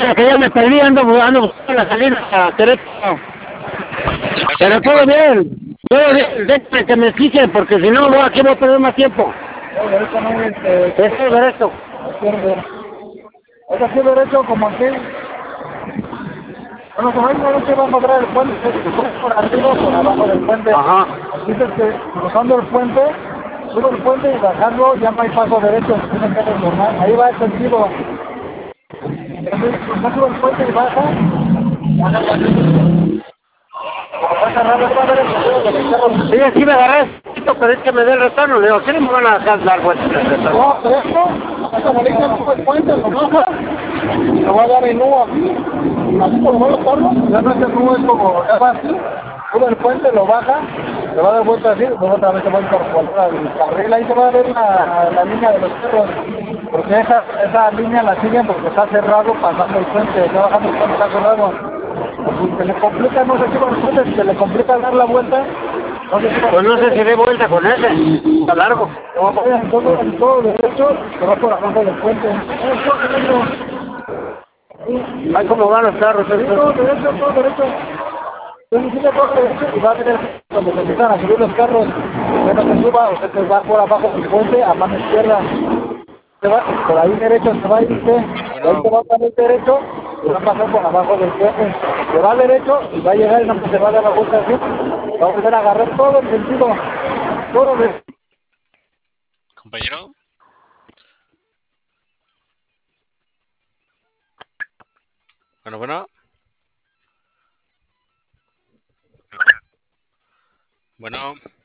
que ya me perdí, ando buscando la salida a Querétaro. Pero todo bien, déjame que me expliquen, porque si no, aquí voy a perder más tiempo. Derecho no es, Eso es derecho. izquierda. Es aquí derecho como aquí. Bueno, como ahí no se va a encontrar el puente, es por arriba o por abajo del puente. Ajá. Dices que cruzando el puente, subo el puente y bajando ya no hay paso derecho, tiene que retornar. Ahí va el sentido. Entonces, cruzando el puente y baja, va a cerrar el padre el sentido de los carros. Sí, sí me agarré, pero es que me dé el retorno. Le digo, ¿qué me van a dejar dar vueltas el retorno? No, pero esto, esta bolita no fue el puente, lo baja, lo va a dar en U así como van los carros, realmente el U es como, ya va así, sube el puente, lo baja, le va a dar vuelta así, luego otra vez se va a incorporar el carril, ahí se va a ver la línea de los carros, porque esa línea la siguen porque está cerrado pasando el puente, ya bajando el puente está cerrado. Se le complica, no sé si con los puentes, se le complica dar la vuelta. No sé si Pues no sé si dé vuelta con ese, está largo. en todo derecho, se va por abajo del puente. Ay, cómo van los carros. Todo derecho, todo derecho. Entonces sigue todo derecho y va a tener, cuando se empiezan a subir los carros, cuando se suba, usted se va por abajo del puente a mano izquierda. Se va, por ahí derecho se va a ir usted, ahí se va a dar derecho y va a pasar por abajo del puente. Se va derecho y va a llegar y no se va a dar la vuelta así. Va a volver a agarrar todo el sentido, todo de Compañero. Bueno. Bueno.